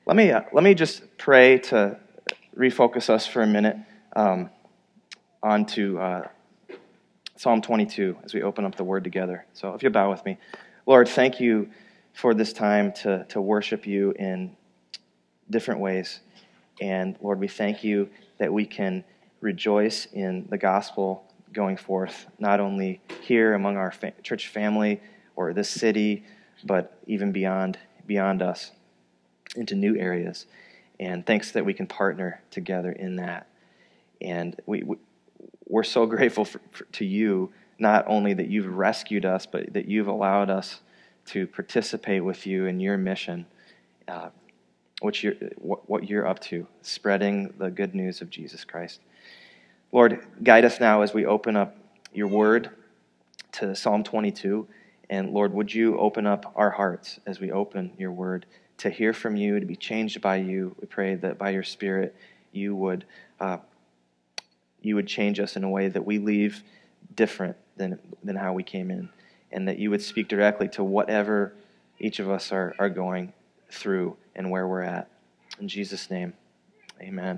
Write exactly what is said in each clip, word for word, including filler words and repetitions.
Let me uh, let me just pray to refocus us for a minute um, onto uh, Psalm twenty-two as we open up the Word together. So if you bow with me. Lord, thank you for this time to, to worship you in different ways. And Lord, we thank you that we can rejoice in the gospel going forth, not only here among our fa- church family or this city, but even beyond beyond us, into new areas. And thanks that we can partner together in that. And we, we we're so grateful for, for, to you, not only that you've rescued us, but that you've allowed us to participate with you in your mission, uh, which you're, what, what you're up to, spreading the good news of Jesus Christ. Lord, guide us now as we open up your word to Psalm twenty-two. And Lord, would you open up our hearts as we open your word to hear from you, to be changed by you. We pray that by your Spirit you would uh, you would change us in a way that we leave different than than how we came in, and that you would speak directly to whatever each of us are, are going through and where we're at. In Jesus' name, amen.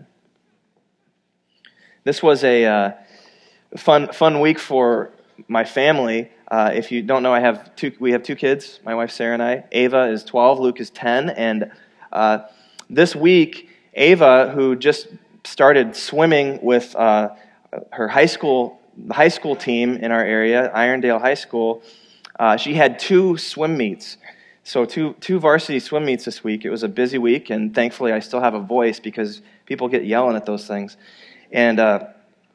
This was a uh, fun fun week for my family. Uh, if you don't know, I have two. We have two kids. My wife Sarah and I. Ava is twelve. Luke is ten. And uh, this week, Ava, who just started swimming with uh, her high school, the high school team in our area, Irondale High School, uh, she had two swim meets. So two two varsity swim meets this week. It was a busy week, and thankfully I still have a voice because people get yelling at those things. And uh,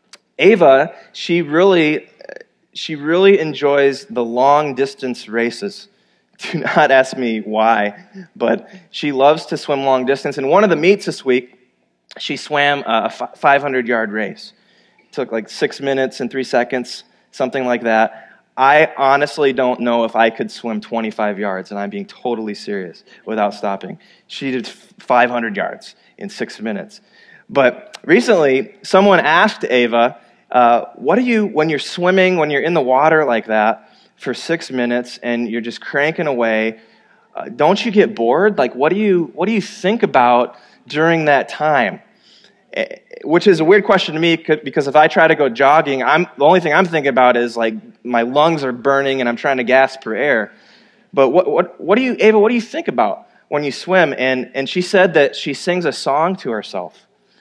Ava, she really, she really enjoys the long distance races. Do not ask me why, but she loves to swim long distance. And one of the meets this week, she swam a five hundred yard race. It took like six minutes and three seconds, something like that. I honestly don't know if I could swim twenty-five yards, and I'm being totally serious, without stopping. She did five hundred yards in six minutes. But recently, someone asked Ava, uh, what do you, when you're swimming, when you're in the water like that for six minutes and you're just cranking away, uh, don't you get bored? Like, what do you, what do you think about during that time? Which is a weird question to me, because if I try to go jogging, I'm the only thing I'm thinking about is like my lungs are burning and I'm trying to gasp for air. But what what what do you, Ava? What do you think about when you swim? And and she said that she sings a song to herself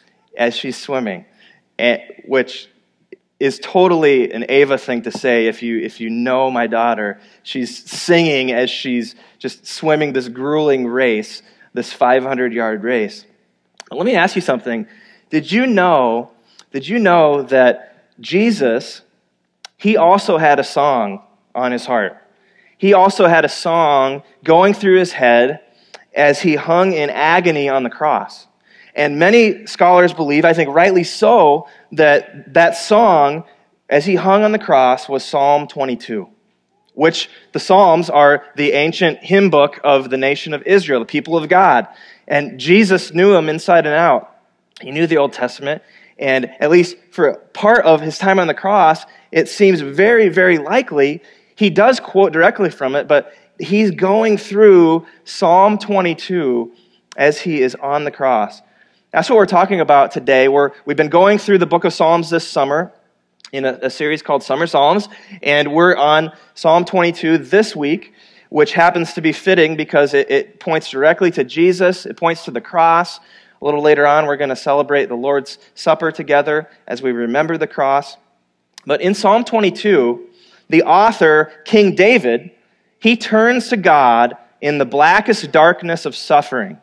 as she's swimming, and, which is totally an Ava thing to say. If you if you know my daughter, she's singing as she's just swimming this grueling race, this five hundred yard race. But let me ask you something. Did you know, did you know that Jesus, he also had a song on his heart? He also had a song going through his head as he hung in agony on the cross. And many scholars believe, I think rightly so, that that song, as he hung on the cross, was Psalm twenty-two, which the Psalms are the ancient hymn book of the nation of Israel, the people of God. And Jesus knew them inside and out. He knew the Old Testament, and at least for part of his time on the cross, it seems very, very likely he does quote directly from it, but he's going through Psalm twenty-two as he is on the cross. That's what we're talking about today. We're, we've been going through the book of Psalms this summer in a, a series called Summer Psalms, and we're on Psalm twenty-two this week, which happens to be fitting because it, it points directly to Jesus, it points to the cross. A little later on, we're going to celebrate the Lord's Supper together as we remember the cross. But in Psalm twenty-two, the author, King David, he turns to God in the blackest darkness of suffering.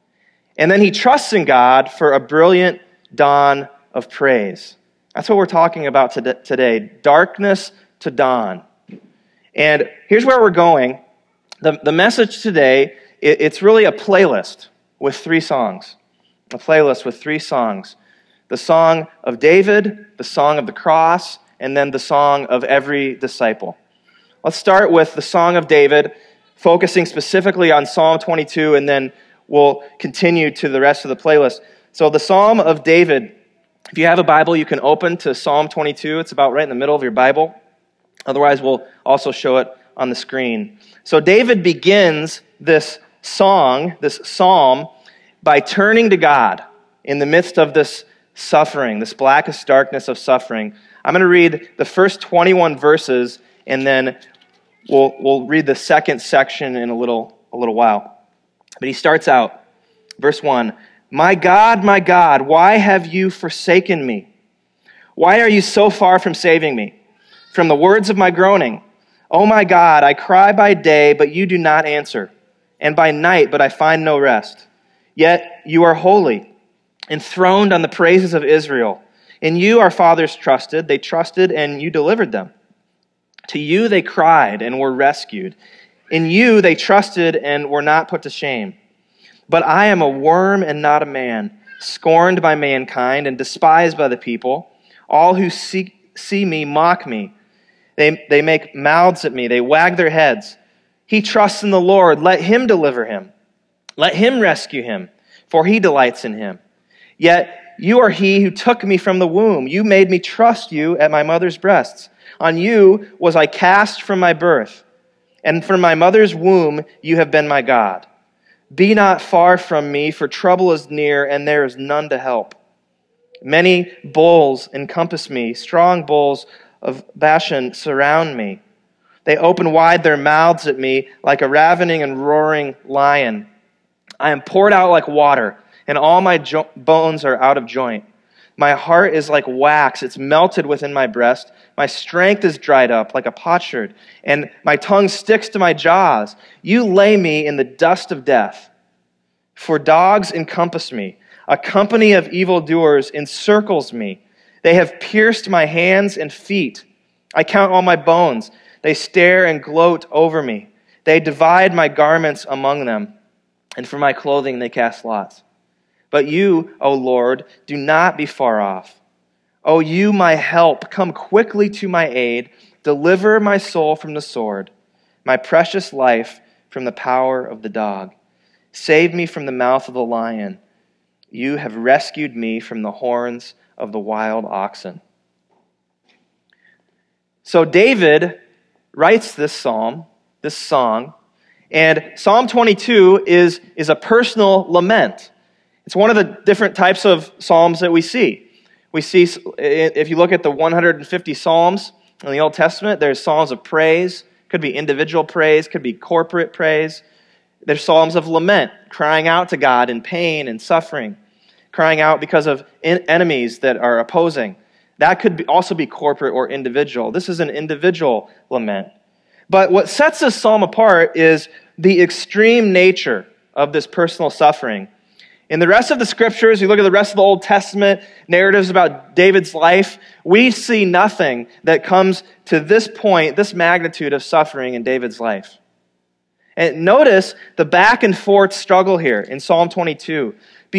And then he trusts in God for a brilliant dawn of praise. That's what we're talking about today, darkness to dawn. And here's where we're going. The, the message today, it, it's really a playlist with three songs. A playlist with three songs. The song of David, the song of the cross, and then the song of every disciple. Let's start with the song of David, focusing specifically on Psalm twenty-two, and then we'll continue to the rest of the playlist. So the Psalm of David, if you have a Bible, you can open to Psalm twenty-two. It's about right in the middle of your Bible. Otherwise, we'll also show it on the screen. So David begins this song, this psalm, by turning to God in the midst of this suffering, this blackest darkness of suffering. I'm going to read the first twenty-one verses, and then we'll we'll read the second section in a little a little while. But he starts out, verse one, "My God, my God, why have you forsaken me? Why are you so far from saving me? From the words of my groaning, oh my God, I cry by day, but you do not answer, and by night, but I find no rest. Yet you are holy, enthroned on the praises of Israel. In you our fathers trusted, they trusted, and you delivered them. To you they cried and were rescued. In you they trusted and were not put to shame. But I am a worm and not a man, scorned by mankind and despised by the people. All who see, see me mock me. They, they make mouths at me. They wag their heads. He trusts in the Lord. Let him deliver him. Let him rescue him, for he delights in him. Yet you are he who took me from the womb. You made me trust you at my mother's breasts. On you was I cast from my birth, and from my mother's womb you have been my God. Be not far from me, for trouble is near, and there is none to help. Many bulls encompass me, strong bulls of Bashan surround me. They open wide their mouths at me like a ravening and roaring lion. I am poured out like water, and all my jo- bones are out of joint. My heart is like wax, it's melted within my breast. My strength is dried up like a potsherd, and my tongue sticks to my jaws. You lay me in the dust of death. For dogs encompass me. A company of evildoers encircles me. They have pierced my hands and feet. I count all my bones. They stare and gloat over me. They divide my garments among them, and for my clothing they cast lots. But you, O Lord, do not be far off. O you, my help, come quickly to my aid. Deliver my soul from the sword, my precious life from the power of the dog. Save me from the mouth of the lion. You have rescued me from the horns of the wild oxen." So David writes this psalm, this song, and Psalm twenty-two is, is a personal lament. It's one of the different types of psalms that we see. We see, if you look at the one hundred fifty psalms in the Old Testament, there's psalms of praise. Could be individual praise, could be corporate praise. There's psalms of lament, crying out to God in pain and suffering, crying out because of enemies that are opposing. That could be also be corporate or individual. This is an individual lament. But what sets this psalm apart is the extreme nature of this personal suffering. In the rest of the scriptures, you look at the rest of the Old Testament narratives about David's life, we see nothing that comes to this point, this magnitude of suffering in David's life. And notice the back and forth struggle here in Psalm twenty-two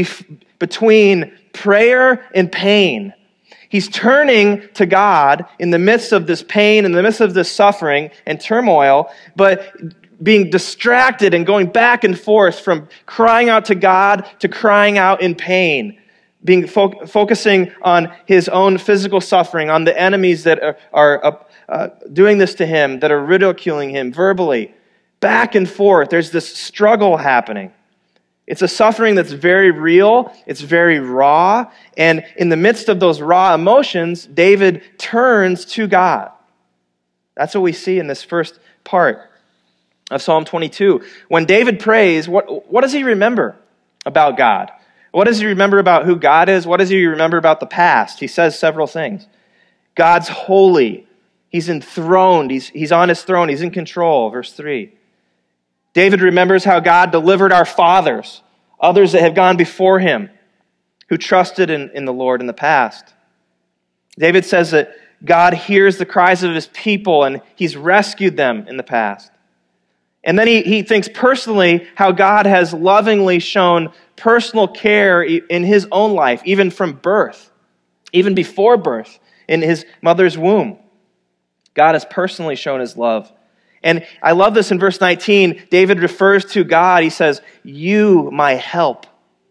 between prayer and pain. He's turning to God in the midst of this pain, in the midst of this suffering and turmoil, but being distracted and going back and forth from crying out to God to crying out in pain, being fo- focusing on his own physical suffering, on the enemies that are, are uh, doing this to him, that are ridiculing him verbally. Back and forth, there's this struggle happening. It's a suffering that's very real, it's very raw, and in the midst of those raw emotions, David turns to God. That's what we see in this first part of Psalm twenty-two. When David prays, what, what does he remember about God? What does he remember about who God is? What does he remember about the past? He says several things. God's holy. He's enthroned. He's, he's on his throne. He's in control. Verse three. David remembers how God delivered our fathers, others that have gone before him, who trusted in, in the Lord in the past. David says that God hears the cries of his people and he's rescued them in the past. And then he, he thinks personally how God has lovingly shown personal care in his own life, even from birth, even before birth, in his mother's womb. God has personally shown his love. And I love this in verse nineteen. David refers to God. He says, "You, my help."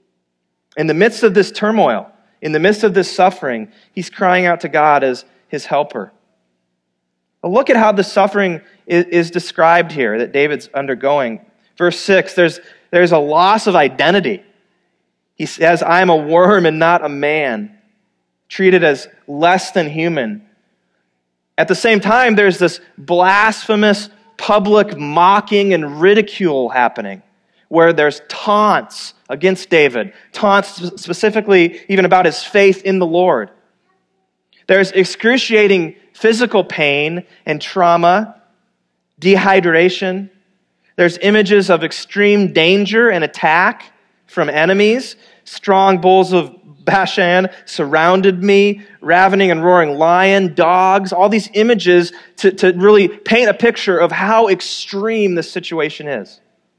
In the midst of this turmoil, in the midst of this suffering, he's crying out to God as his helper. But look at how the suffering is, is described here that David's undergoing. Verse six, there's, there's a loss of identity. He says, I am a worm and not a man, treated as less than human. At the same time, there's this blasphemous public mocking and ridicule happening, where there's taunts against David, taunts specifically even about his faith in the Lord. There's excruciating physical pain and trauma, dehydration. There's images of extreme danger and attack from enemies. Strong bulls of Bashan surrounded me, ravening and roaring lion, dogs, all these images to, to really paint a picture of how extreme this situation is.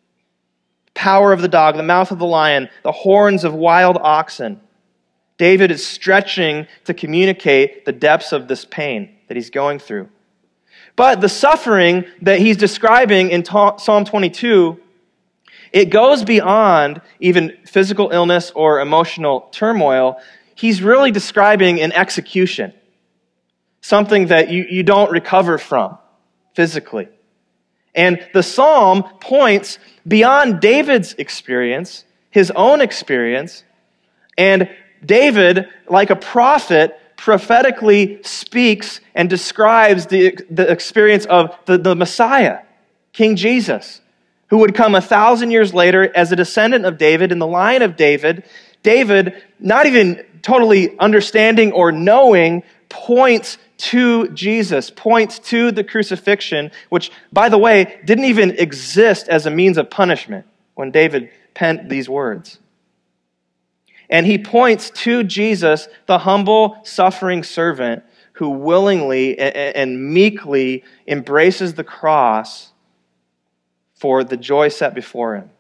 Power of the dog, the mouth of the lion, the horns of wild oxen. David is stretching to communicate the depths of this pain that he's going through. But the suffering that he's describing in Psalm twenty-two, it goes beyond even physical illness or emotional turmoil. He's really describing an execution, something that you, you don't recover from physically. And the psalm points beyond David's experience, his own experience, and David, like a prophet, prophetically speaks and describes the, the experience of the, the Messiah, King Jesus, who would come a thousand years later as a descendant of David in the line of David. David, not even totally understanding or knowing, points to Jesus, points to the crucifixion, which, by the way, didn't even exist as a means of punishment when David penned these words. And he points to Jesus, the humble, suffering servant who willingly and meekly embraces the cross for the joy set before him.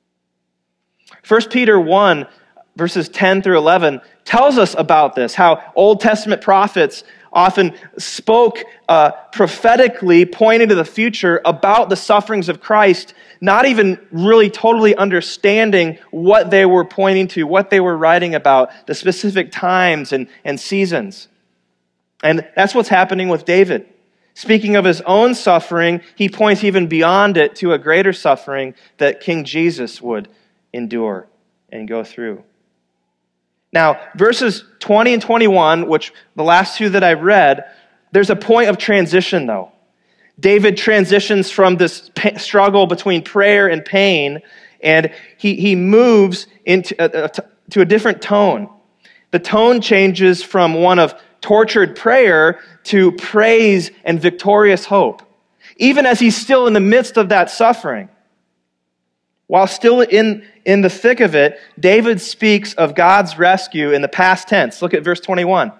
First Peter one, verses ten through eleven, tells us about this, how Old Testament prophets often spoke uh, prophetically, pointing to the future about the sufferings of Christ, not even really totally understanding what they were pointing to, what they were writing about, the specific times and, and seasons. And that's what's happening with David. Speaking of his own suffering, he points even beyond it to a greater suffering that King Jesus would endure and go through. Now, verses twenty and twenty-one, which the last two that I read, there's a point of transition, though. David transitions from this struggle between prayer and pain, and he, he moves into a, a, to a different tone. The tone changes from one of tortured prayer to praise and victorious hope, even as he's still in the midst of that suffering. While still in, in the thick of it, David speaks of God's rescue in the past tense. Look at verse twenty-one.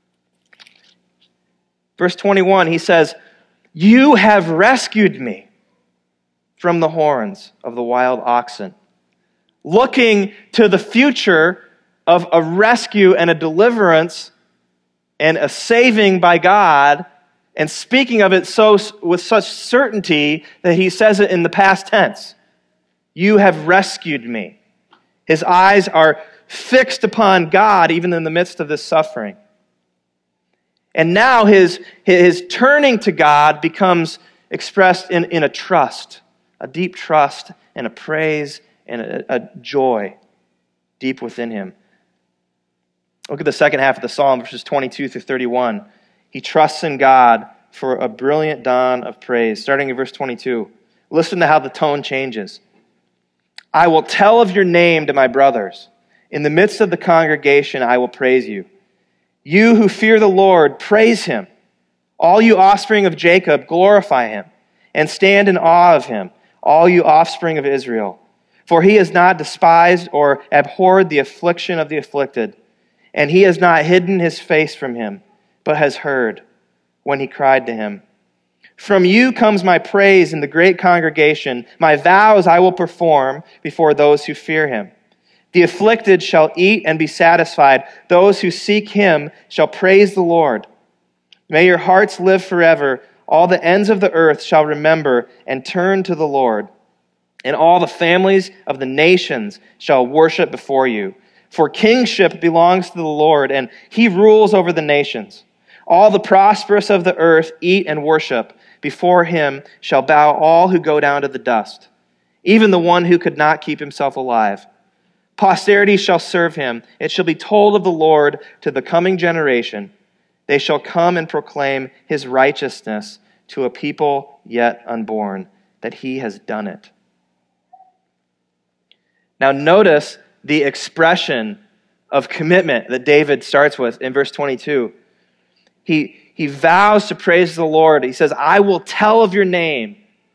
Verse twenty-one, he says, "You have rescued me from the horns of the wild oxen." Looking to the future of a rescue and a deliverance and a saving by God, and speaking of it so with such certainty that he says it in the past tense. You have rescued me. His eyes are fixed upon God even in the midst of this suffering. And now his, his turning to God becomes expressed in, in a trust, a deep trust and a praise and a, a joy deep within him. Look at the second half of the psalm, verses twenty-two through thirty-one. He trusts in God for a brilliant dawn of praise. Starting in verse twenty-two, listen to how the tone changes. I will tell of your name to my brothers. In the midst of the congregation, I will praise you. You who fear the Lord, praise him. All you offspring of Jacob, glorify him, and stand in awe of him, all you offspring of Israel. For he has not despised or abhorred the affliction of the afflicted, and he has not hidden his face from him, but has heard when he cried to him. From you comes my praise in the great congregation. My vows I will perform before those who fear him. The afflicted shall eat and be satisfied. Those who seek him shall praise the Lord. May your hearts live forever. All the ends of the earth shall remember and turn to the Lord. And all the families of the nations shall worship before you. For kingship belongs to the Lord, and he rules over the nations. All the prosperous of the earth eat and worship. Before him shall bow all who go down to the dust, even the one who could not keep himself alive. Posterity shall serve him. It shall be told of the Lord to the coming generation. They shall come and proclaim his righteousness to a people yet unborn, that he has done it. Now notice the expression of commitment that David starts with in verse twenty-two. He, he vows to praise the Lord. He says, I will tell of your name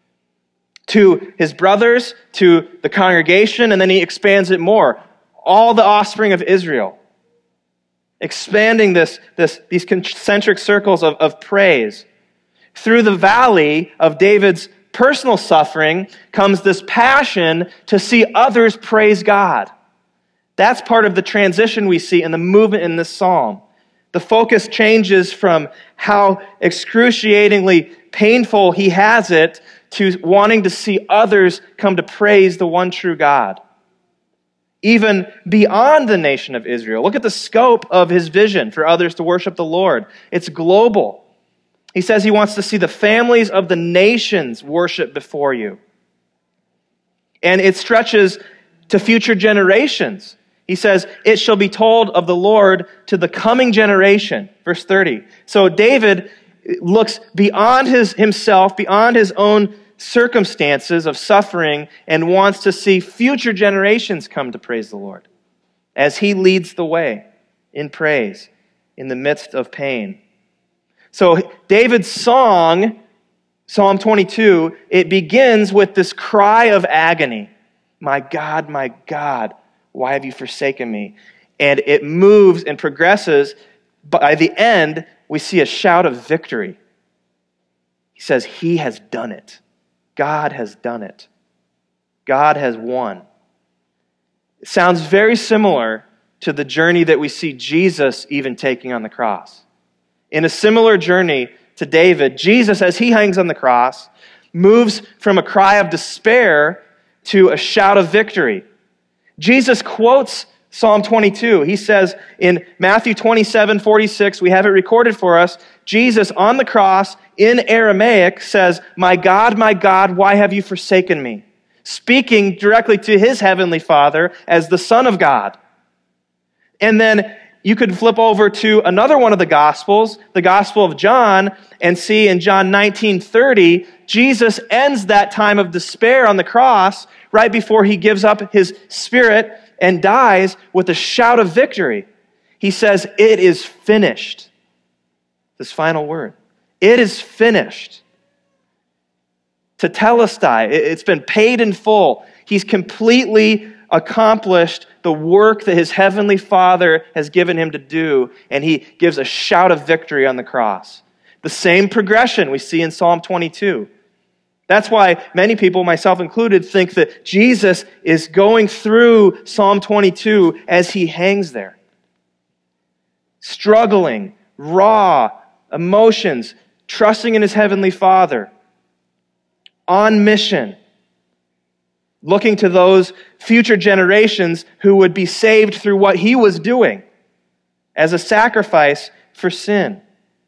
to his brothers, to the congregation, and then he expands it more. All the offspring of Israel. Expanding this, this, these concentric circles of, of praise. Through the valley of David's personal suffering comes this passion to see others praise God. That's part of the transition we see in the movement in this psalm. The focus changes from how excruciatingly painful he has it to wanting to see others come to praise the one true God. Even beyond the nation of Israel. Look at the scope of his vision for others to worship the Lord. It's global. He says he wants to see the families of the nations worship before you. And it stretches to future generations. He says, it shall be told of the Lord to the coming generation. Verse thirty. So David looks beyond his himself, beyond his own circumstances of suffering, and wants to see future generations come to praise the Lord as he leads the way in praise in the midst of pain. So David's song, Psalm twenty-two, it begins with this cry of agony. My God, my God, why have you forsaken me? And it moves and progresses. By the end, we see a shout of victory. He says, he has done it. God has done it. God has won. It sounds very similar to the journey that we see Jesus even taking on the cross. In a similar journey to David, Jesus, as he hangs on the cross, moves from a cry of despair to a shout of victory. Jesus quotes Psalm twenty-two. He says in Matthew twenty-seven forty-six, we have it recorded for us, Jesus on the cross in Aramaic says, my God, my God, why have you forsaken me? Speaking directly to his heavenly Father as the Son of God. And then you could flip over to another one of the Gospels, the Gospel of John, and see in John nineteen thirty, Jesus ends that time of despair on the cross right before he gives up his spirit and dies with a shout of victory. He says, it is finished. This final word. It is finished. Tetelestai. It's been paid in full. He's completely accomplished the work that his heavenly Father has given him to do, and he gives a shout of victory on the cross. The same progression we see in Psalm twenty-two. That's why many people, myself included, think that Jesus is going through Psalm twenty-two as he hangs there. Struggling, raw emotions, trusting in his heavenly Father, on mission, looking to those future generations who would be saved through what he was doing as a sacrifice for sin.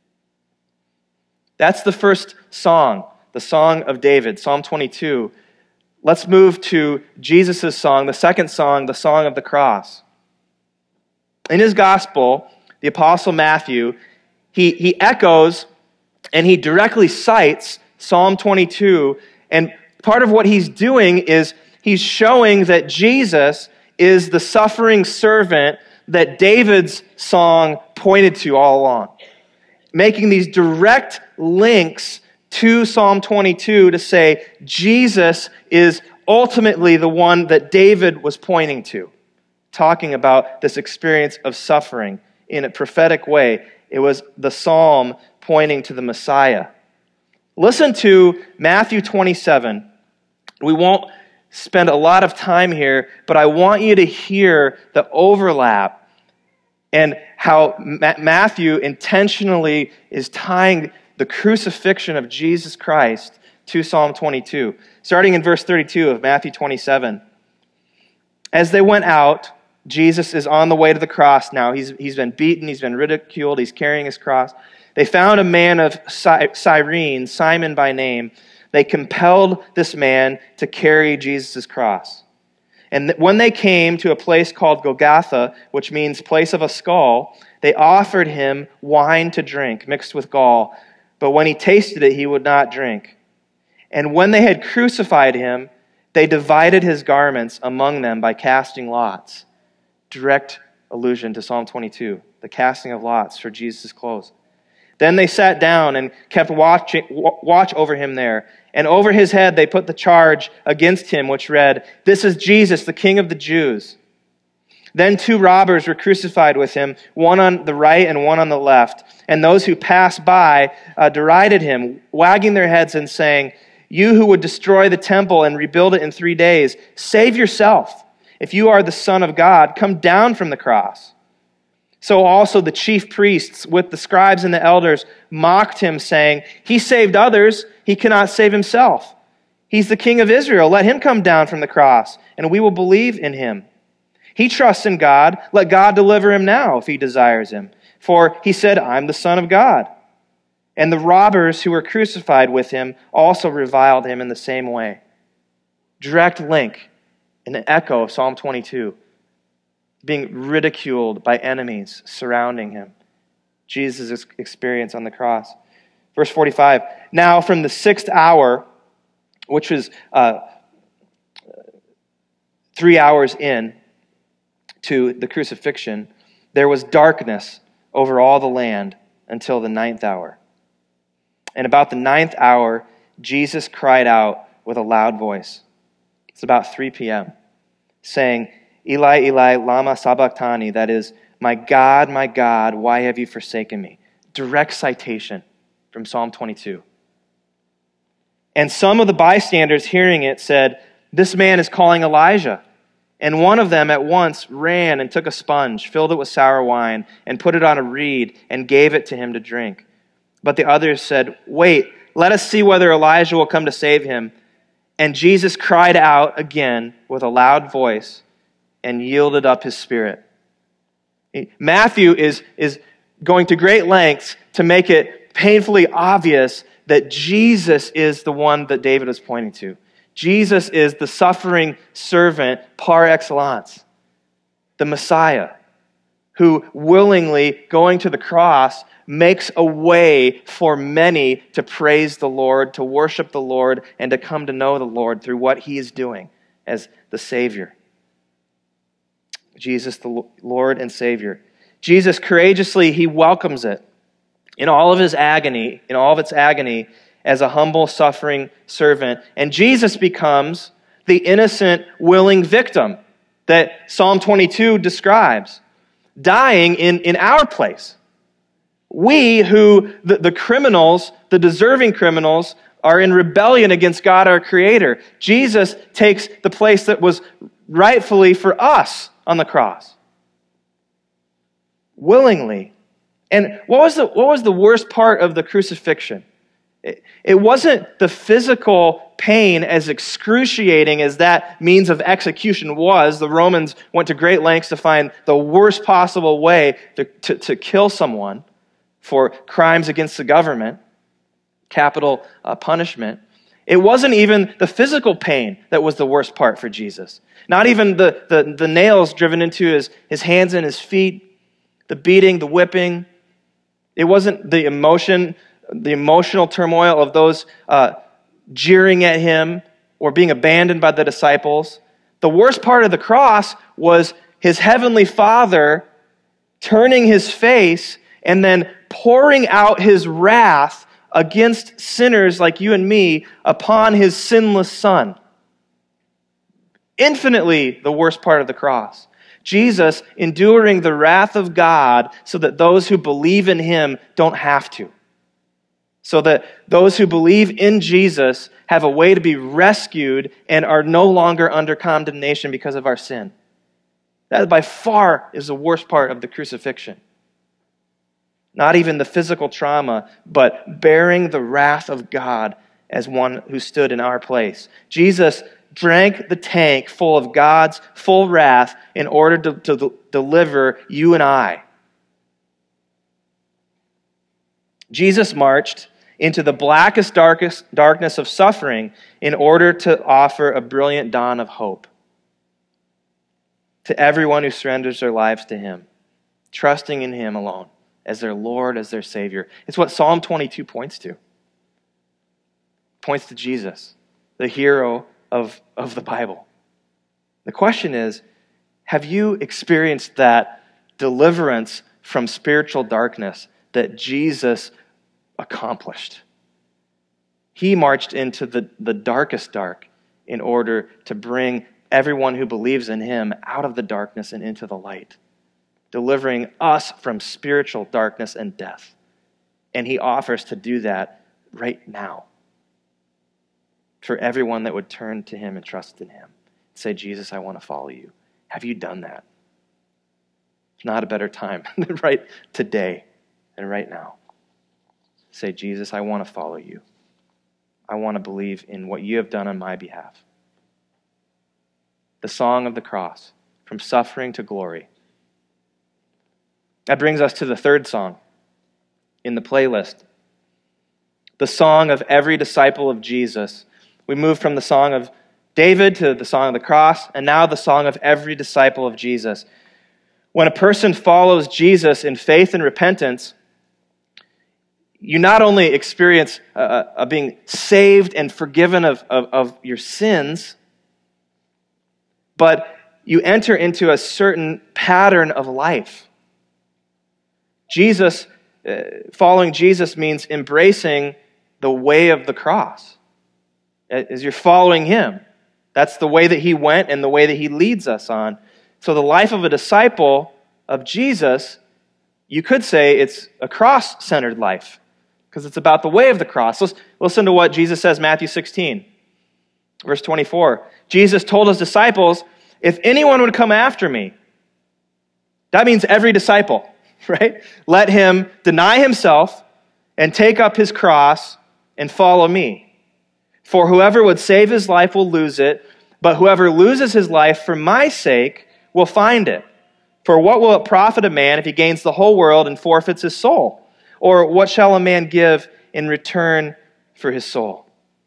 That's the first song, the Song of David, Psalm twenty-two. Let's move to Jesus' song, the second song, the Song of the Cross. In his gospel, the Apostle Matthew, he, he echoes and he directly cites Psalm twenty-two, and part of what he's doing is he's showing that Jesus is the suffering servant that David's song pointed to all along. Making these direct links to Psalm twenty-two to say Jesus is ultimately the one that David was pointing to, talking about this experience of suffering in a prophetic way. It was the psalm pointing to the Messiah. Listen to Matthew twenty-seven. We won't spend a lot of time here, but I want you to hear the overlap and how Matthew intentionally is tying the crucifixion of Jesus Christ to Psalm twenty-two. Starting in verse thirty-two of Matthew twenty-seven. As they went out, Jesus is on the way to the cross now. He's, he's been beaten, he's been ridiculed, he's carrying his cross. They found a man of Cyrene, Simon by name. They compelled this man to carry Jesus' cross. And when they came to a place called Golgotha, which means place of a skull, they offered him wine to drink, mixed with gall. But when he tasted it, he would not drink. And when they had crucified him, they divided his garments among them by casting lots. Direct allusion to Psalm twenty-two, the casting of lots for Jesus' clothes. Then they sat down and kept watch, watch over him there. And over his head they put the charge against him, which read, "This is Jesus, the King of the Jews." Then two robbers were crucified with him, one on the right and one on the left. And those who passed by uh, derided him, wagging their heads and saying, "You who would destroy the temple and rebuild it in three days, save yourself. If you are the Son of God, come down from the cross." So also the chief priests with the scribes and the elders mocked him, saying, "He saved others, he cannot save himself. He's the King of Israel. Let him come down from the cross, and we will believe in him. He trusts in God. Let God deliver him now if he desires him. For he said, 'I'm the Son of God.'" And the robbers who were crucified with him also reviled him in the same way. Direct link, an echo of Psalm twenty-two. Being ridiculed by enemies surrounding him. Jesus' experience on the cross. Verse forty-five, "Now from the sixth hour," which was uh, three hours in to the crucifixion, "there was darkness over all the land until the ninth hour. And about the ninth hour, Jesus cried out with a loud voice." It's about three p.m., saying, "Eli, Eli, lama sabachthani," that is, "My God, my God, why have you forsaken me?" Direct citation from Psalm twenty-two. And some of the bystanders hearing it said, "This man is calling Elijah." And one of them at once ran and took a sponge, filled it with sour wine, and put it on a reed, and gave it to him to drink. But the others said, "Wait, let us see whether Elijah will come to save him." And Jesus cried out again with a loud voice, and yielded up his spirit. Matthew is, is going to great lengths to make it painfully obvious that Jesus is the one that David is pointing to. Jesus is the suffering servant par excellence, the Messiah, who willingly, going to the cross, makes a way for many to praise the Lord, to worship the Lord, and to come to know the Lord through what he is doing as the Savior. Jesus, the Lord and Savior. Jesus courageously, he welcomes it in all of his agony, in all of its agony, as a humble, suffering servant. And Jesus becomes the innocent, willing victim that Psalm twenty-two describes, dying in, in our place. We who, the, the criminals, the deserving criminals, are in rebellion against God our Creator. Jesus takes the place that was rightfully for us on the cross. Willingly. And what was the, what was the worst part of the crucifixion? It, it wasn't the physical pain, as excruciating as that means of execution was. The Romans went to great lengths to find the worst possible way to, to, to kill someone for crimes against the government, capital uh, punishment. It wasn't even the physical pain that was the worst part for Jesus. Not even the, the, the nails driven into his, his hands and his feet, the beating, the whipping. It wasn't the emotion, the emotional turmoil of those uh, jeering at him or being abandoned by the disciples. The worst part of the cross was his heavenly Father turning his face and then pouring out his wrath against sinners like you and me upon his sinless Son. Infinitely the worst part of the cross. Jesus enduring the wrath of God so that those who believe in him don't have to. So that those who believe in Jesus have a way to be rescued and are no longer under condemnation because of our sin. That by far is the worst part of the crucifixion. Not even the physical trauma, but bearing the wrath of God as one who stood in our place. Jesus drank the tank full of God's full wrath in order to, to deliver you and I. Jesus marched into the blackest, darkest darkness of suffering in order to offer a brilliant dawn of hope. to everyone who surrenders their lives to him, trusting in him alone as their Lord, as their Savior. It's what Psalm twenty-two points to. It points to Jesus, the hero of, of the Bible. The question is, have you experienced that deliverance from spiritual darkness that Jesus accomplished? He marched into the, the darkest dark in order to bring everyone who believes in him out of the darkness and into the light, delivering us from spiritual darkness and death. And he offers to do that right now for everyone that would turn to him and trust in him. Say, Jesus, I want to follow you. Have you done that? It's not a better time than right today and right now. Say, Jesus, I want to follow you. I want to believe in what you have done on my behalf. The song of the cross, from suffering to glory. That brings us to the third song in the playlist. The song of every disciple of Jesus. We move from the song of David to the song of the cross, and now the song of every disciple of Jesus. When a person follows Jesus in faith and repentance, you not only experience uh, uh, being saved and forgiven of, of, of your sins, but you enter into a certain pattern of life. Jesus, uh, following Jesus means embracing the way of the cross. As you're following him, that's the way that he went and the way that he leads us on. So the life of a disciple of Jesus, you could say it's a cross-centered life because it's about the way of the cross. Let's listen to what Jesus says, Matthew sixteen, verse twenty-four. Jesus told his disciples, if anyone would come after me, that means every disciple, right? Let him deny himself and take up his cross and follow me. For whoever would save his life will lose it, but whoever loses his life for my sake will find it. For what will it profit a man if he gains the whole world and forfeits his soul? Or what shall a man give in return for his soul?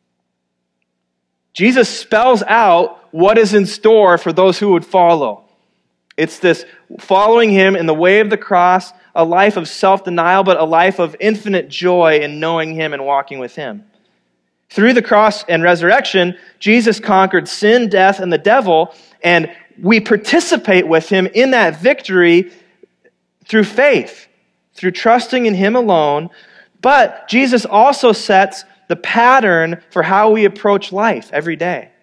Jesus spells out what is in store for those who would follow. It's this following him in the way of the cross, a life of self-denial, but a life of infinite joy in knowing him and walking with him. Through the cross and resurrection, Jesus conquered sin, death, and the devil, and we participate with him in that victory through faith, through trusting in him alone. But Jesus also sets the pattern for how we approach life every day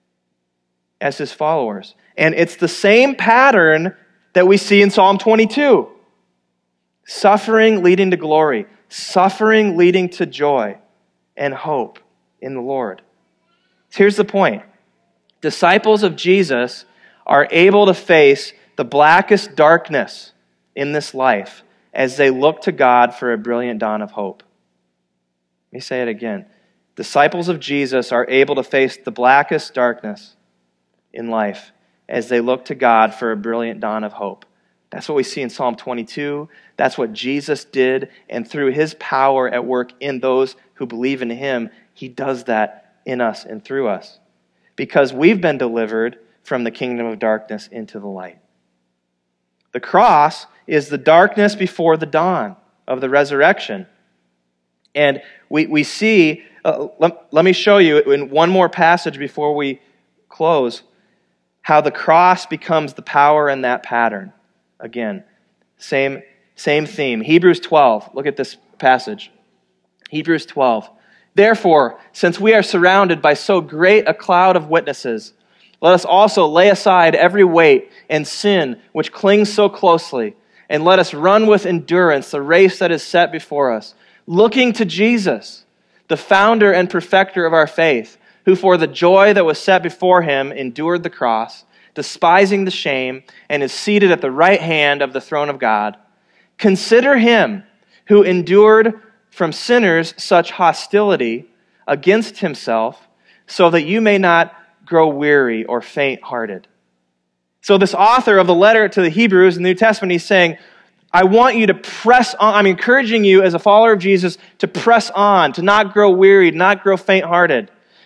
as his followers. And it's the same pattern that we see in Psalm twenty-two. Suffering leading to glory, suffering leading to joy and hope in the Lord. Here's the point. Disciples of Jesus are able to face the blackest darkness in this life as they look to God for a brilliant dawn of hope. Let me say it again. Disciples of Jesus are able to face the blackest darkness in life as they look to God for a brilliant dawn of hope. That's what we see in Psalm twenty-two. That's what Jesus did, and through his power at work in those who believe in him, he does that in us and through us. Because we've been delivered from the kingdom of darkness into the light. The cross is the darkness before the dawn of the resurrection. And we, we see, uh, let, let me show you in one more passage before we close, how the cross becomes the power in that pattern. Again, same, same theme. Hebrews twelve, look at this passage. Hebrews twelve. Therefore, since we are surrounded by so great a cloud of witnesses, let us also lay aside every weight and sin which clings so closely, and let us run with endurance the race that is set before us, looking to Jesus, the founder and perfecter of our faith, who for the joy that was set before him endured the cross, despising the shame, and is seated at the right hand of the throne of God. Consider him who endured from sinners such hostility against himself, so that you may not grow weary or faint-hearted. So this author of the letter to the Hebrews in the New Testament, he's saying, I want you to press on. I'm encouraging you as a follower of Jesus to press on, to not grow weary, to not grow faint-hearted,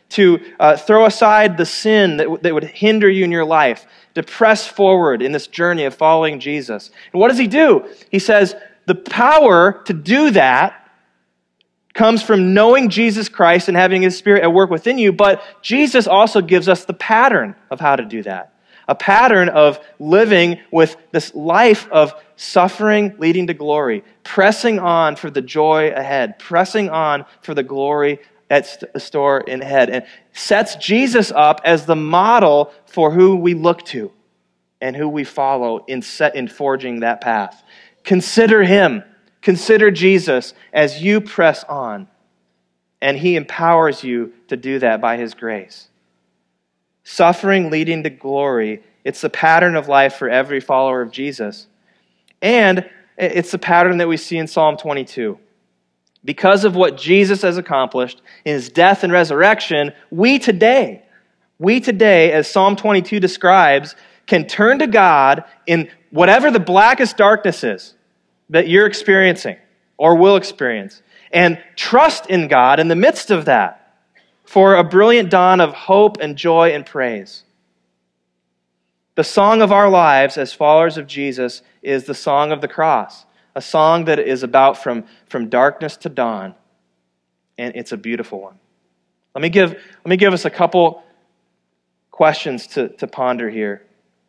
to uh, throw aside the sin that, w- that would hinder you in your life, to press forward in this journey of following Jesus. And what does he do? He says, the power to do that comes from knowing Jesus Christ and having His Spirit at work within you, but Jesus also gives us the pattern of how to do that. A pattern of living with this life of suffering leading to glory, pressing on for the joy ahead, pressing on for the glory at st- store in ahead, and sets Jesus up as the model for who we look to and who we follow in set in forging that path. Consider Him, consider Jesus as you press on, and He empowers you to do that by His grace. Suffering leading to glory, it's the pattern of life for every follower of Jesus. And it's the pattern that we see in Psalm twenty-two. Because of what Jesus has accomplished in His death and resurrection, we today, we today, as Psalm twenty-two describes, can turn to God in whatever the blackest darkness is that you're experiencing or will experience, and trust in God in the midst of that for a brilliant dawn of hope and joy and praise. The song of our lives as followers of Jesus is the song of the cross, a song that is about from, from darkness to dawn, and it's a beautiful one. Let me give, let me give us a couple questions to, to ponder here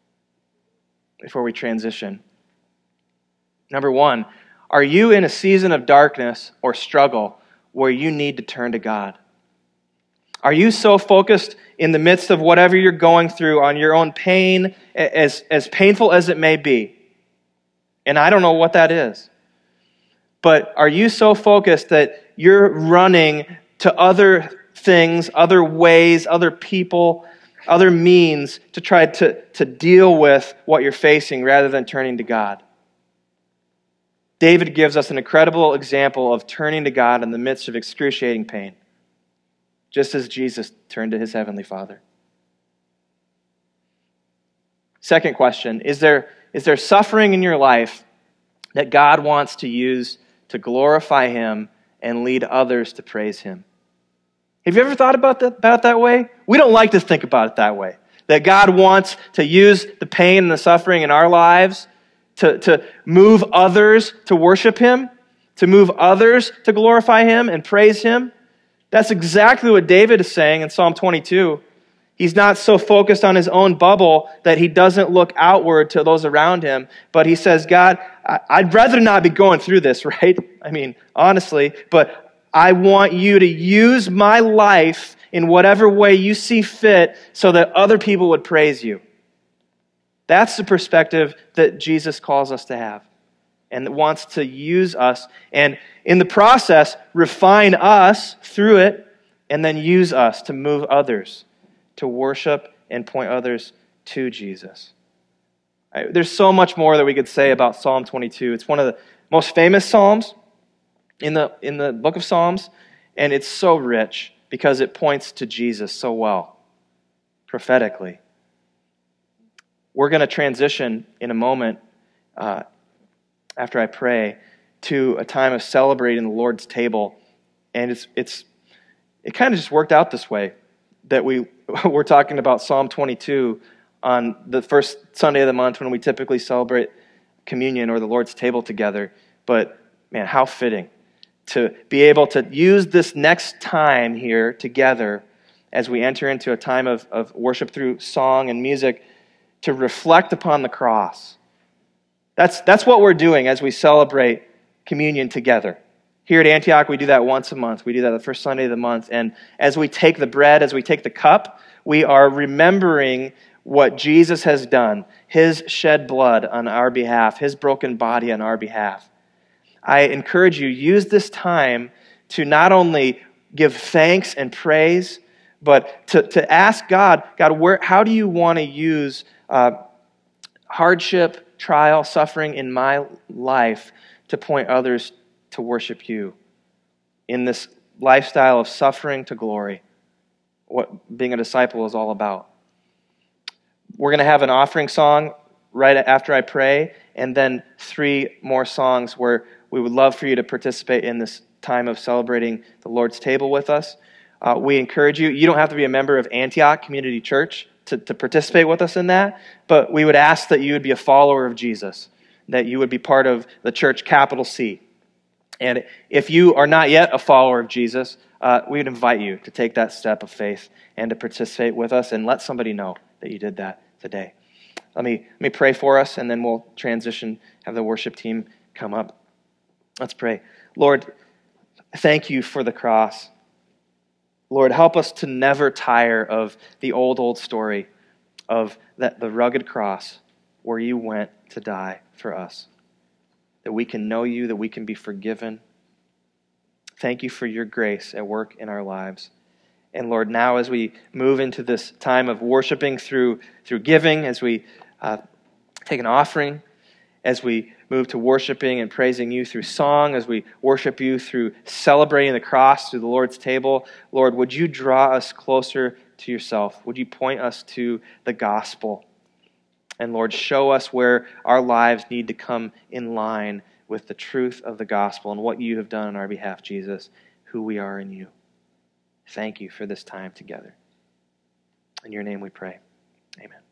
before we transition. Number one, are you in a season of darkness or struggle where you need to turn to God? Are you so focused in the midst of whatever you're going through on your own pain, as, as painful as it may be? And I don't know what that is. But are you so focused that you're running to other things, other ways, other people, other means to try to, to deal with what you're facing rather than turning to God? David gives us an incredible example of turning to God in the midst of excruciating pain, just as Jesus turned to His Heavenly Father. Second question, is there, is there suffering in your life that God wants to use to glorify Him and lead others to praise Him? Have you ever thought about that, about that way? We don't like to think about it that way. That God wants to use the pain and the suffering in our lives to, to move others to worship Him, to move others to glorify Him and praise Him. That's exactly what David is saying in Psalm twenty-two. He's not so focused on his own bubble that he doesn't look outward to those around him, but he says, God, I'd rather not be going through this, right? I mean, honestly, but I want you to use my life in whatever way you see fit so that other people would praise you. That's the perspective that Jesus calls us to have and wants to use us, and in the process, refine us through it, and then use us to move others to worship and point others to Jesus. Right, there's so much more that we could say about Psalm twenty-two. It's one of the most famous psalms in the, in the book of Psalms, and it's so rich because it points to Jesus so well, prophetically. We're going to transition in a moment uh, after I pray, to a time of celebrating the Lord's table. And it's it's it kind of just worked out this way, that we, we're talking about Psalm twenty-two on the first Sunday of the month when we typically celebrate communion or the Lord's table together. But, man, how fitting to be able to use this next time here together as we enter into a time of, of worship through song and music to reflect upon the cross. That's, that's what we're doing as we celebrate communion together. Here at Antioch, we do that once a month. We do that the first Sunday of the month. And as we take the bread, as we take the cup, we are remembering what Jesus has done, His shed blood on our behalf, His broken body on our behalf. I encourage you, use this time to not only give thanks and praise, but to, to ask God, God, where, how do you want to use uh, hardship, trial, suffering in my life to point others to worship you in this lifestyle of suffering to glory, what being a disciple is all about. We're going to have an offering song right after I pray, and then three more songs where we would love for you to participate in this time of celebrating the Lord's table with us. Uh, we encourage you. You don't have to be a member of Antioch Community Church to, to participate with us in that, but we would ask that you would be a follower of Jesus, that you would be part of the church, capital C. And if you are not yet a follower of Jesus, uh, we would invite you to take that step of faith and to participate with us and let somebody know that you did that today. Let me, let me pray for us, and then we'll transition, have the worship team come up. Let's pray. Lord, thank you for the cross. Lord, help us to never tire of the old, old story of that the rugged cross where you went to die for us, that we can know you, that we can be forgiven. Thank you for your grace at work in our lives. And Lord, now as we move into this time of worshiping through, through giving, as we uh, take an offering, as we move to worshiping and praising you through song, as we worship you through celebrating the cross through the Lord's table, Lord, would you draw us closer to yourself? Would you point us to the gospel? And Lord, show us where our lives need to come in line with the truth of the gospel and what you have done on our behalf, Jesus, who we are in you. Thank you for this time together. In your name we pray. Amen.